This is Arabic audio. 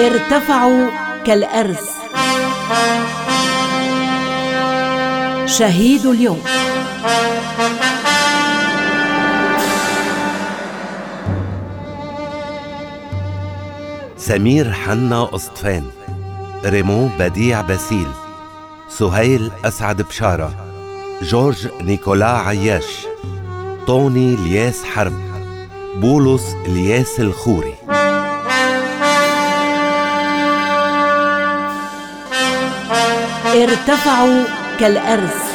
ارتفعوا كالأرز. شهيد اليوم. سمير حنا قسطفان، ريمون بديع باسيل، سهيل أسعد بشارة، جورج نيكولا عياش، طوني الياس حرب، بولس الياس الخوري. ارتفعوا كالأرز.